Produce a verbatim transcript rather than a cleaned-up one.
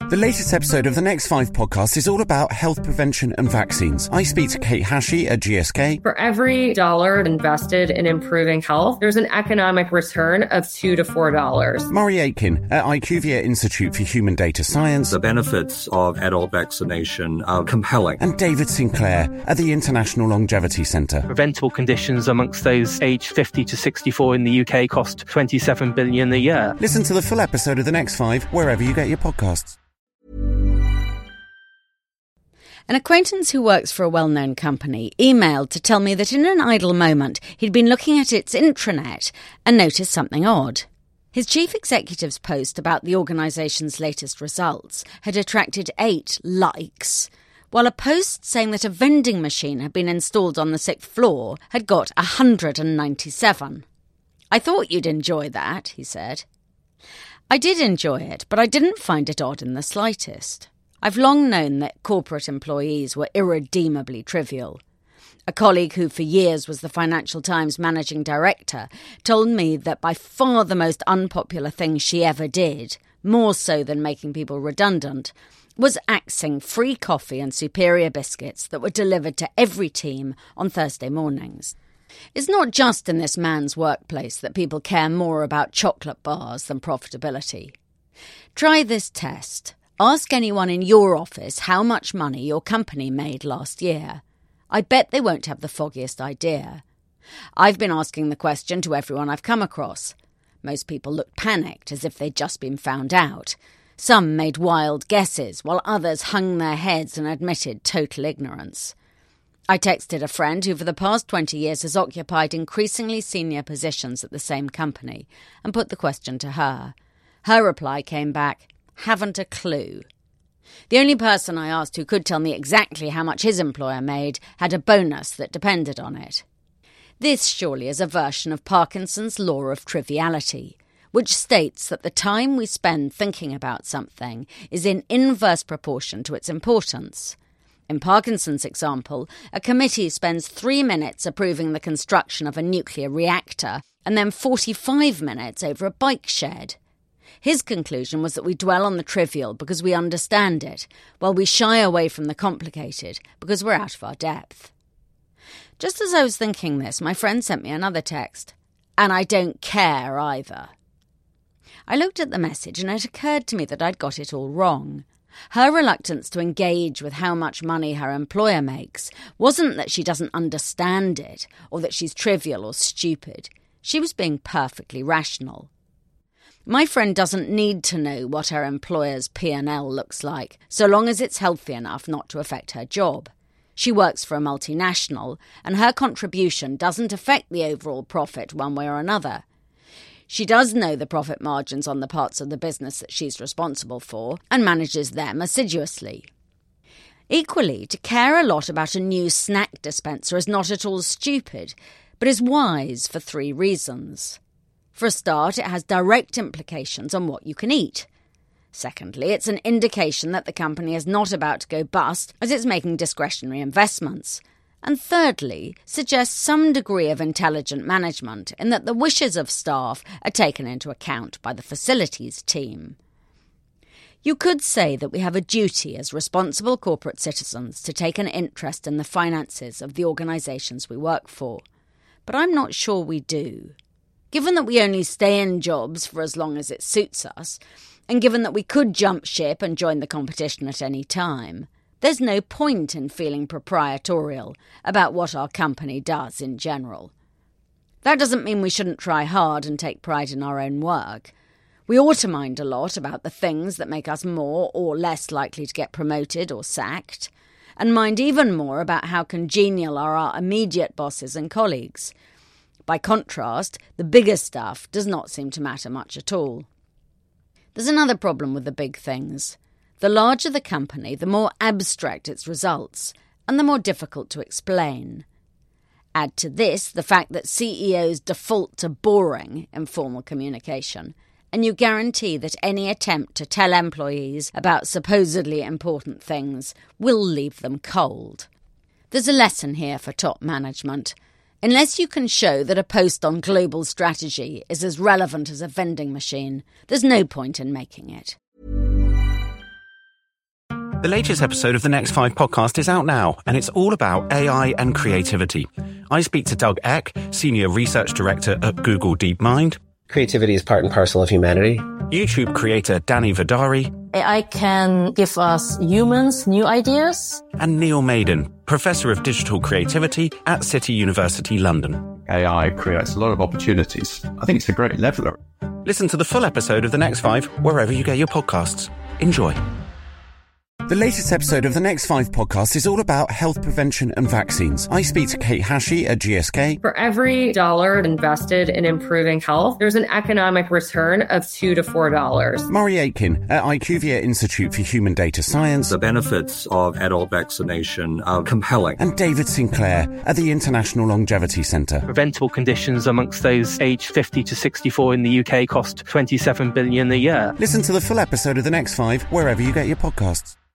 The latest episode of the Next Five podcast is all about health prevention and vaccines. I speak to Kate Hashey at G S K. For every dollar invested in improving health, there's an economic return of two to four dollars. Murray Aitken at IQVIA Institute for Human Data Science. The benefits of adult vaccination are compelling. And David Sinclair at the International Longevity Centre. Preventable conditions amongst those aged fifty to sixty-four in the U K cost twenty-seven billion dollars a year. Listen to the full episode of The Next Five wherever you get your podcasts. An acquaintance who works for a well-known company emailed to tell me that in an idle moment he'd been looking at its intranet and noticed something odd. His chief executive's post about the organisation's latest results had attracted eight likes, while a post saying that a vending machine had been installed on the sixth floor had got one hundred ninety-seven. "I thought you'd enjoy that," he said. I did enjoy it, but I didn't find it odd in the slightest. I've long known that corporate employees were irredeemably trivial. A colleague who for years was the Financial Times managing director told me that by far the most unpopular thing she ever did, more so than making people redundant, was axing free coffee and superior biscuits that were delivered to every team on Thursday mornings. It's not just in this man's workplace that people care more about chocolate bars than profitability. Try this test. Ask anyone in your office how much money your company made last year. I bet they won't have the foggiest idea. I've been asking the question to everyone I've come across. Most people looked panicked, as if they'd just been found out. Some made wild guesses, while others hung their heads and admitted total ignorance. I texted a friend who for the past twenty years has occupied increasingly senior positions at the same company and put the question to her. Her reply came back, "Haven't a clue." The only person I asked who could tell me exactly how much his employer made had a bonus that depended on it. This surely is a version of Parkinson's law of triviality, which states that the time we spend thinking about something is in inverse proportion to its importance. In Parkinson's example, a committee spends three minutes approving the construction of a nuclear reactor and then forty-five minutes over a bike shed. His conclusion was that we dwell on the trivial because we understand it, while we shy away from the complicated because we're out of our depth. Just as I was thinking this, my friend sent me another text. And I don't care either. I looked at the message and it occurred to me that I'd got it all wrong. Her reluctance to engage with how much money her employer makes wasn't that she doesn't understand it or that she's trivial or stupid. She was being perfectly rational. My friend doesn't need to know what her employer's P and L looks like, so long as it's healthy enough not to affect her job. She works for a multinational, and her contribution doesn't affect the overall profit one way or another. She does know the profit margins on the parts of the business that she's responsible for, and manages them assiduously. Equally, to care a lot about a new snack dispenser is not at all stupid, but is wise for three reasons. For a start, it has direct implications on what you can eat. Secondly, it's an indication that the company is not about to go bust as it's making discretionary investments. And thirdly, suggests some degree of intelligent management in that the wishes of staff are taken into account by the facilities team. You could say that we have a duty as responsible corporate citizens to take an interest in the finances of the organisations we work for, but I'm not sure we do. Given that we only stay in jobs for as long as it suits us, and given that we could jump ship and join the competition at any time, there's no point in feeling proprietorial about what our company does in general. That doesn't mean we shouldn't try hard and take pride in our own work. We ought to mind a lot about the things that make us more or less likely to get promoted or sacked, and mind even more about how congenial are our immediate bosses and colleagues. By contrast, the bigger stuff does not seem to matter much at all. There's another problem with the big things. The larger the company, the more abstract its results, and the more difficult to explain. Add to this the fact that C E Os default to boring informal communication, and you guarantee that any attempt to tell employees about supposedly important things will leave them cold. There's a lesson here for top management. Unless you can show that a post on global strategy is as relevant as a vending machine, there's no point in making it. The latest episode of the Next Five podcast is out now, and it's all about A I and creativity. I speak to Doug Eck, Senior Research Director at Google DeepMind. Creativity is part and parcel of humanity. YouTube creator Danny Vidari. A I can give us humans new ideas. And Neil Maiden, Professor of Digital Creativity at City University London. A I creates a lot of opportunities. I think it's a great leveler. Listen to the full episode of The Next Five wherever you get your podcasts. Enjoy. The latest episode of the Next Five podcast is all about health prevention and vaccines. I speak to Kate Hashey at G S K. For every dollar invested in improving health, there's an economic return of two to four dollars. Murray Aitken at IQVIA Institute for Human Data Science. The benefits of adult vaccination are compelling. And David Sinclair at the International Longevity Centre. Preventable conditions amongst those aged fifty to sixty-four in the U K cost twenty-seven billion a year. Listen to the full episode of the Next Five wherever you get your podcasts.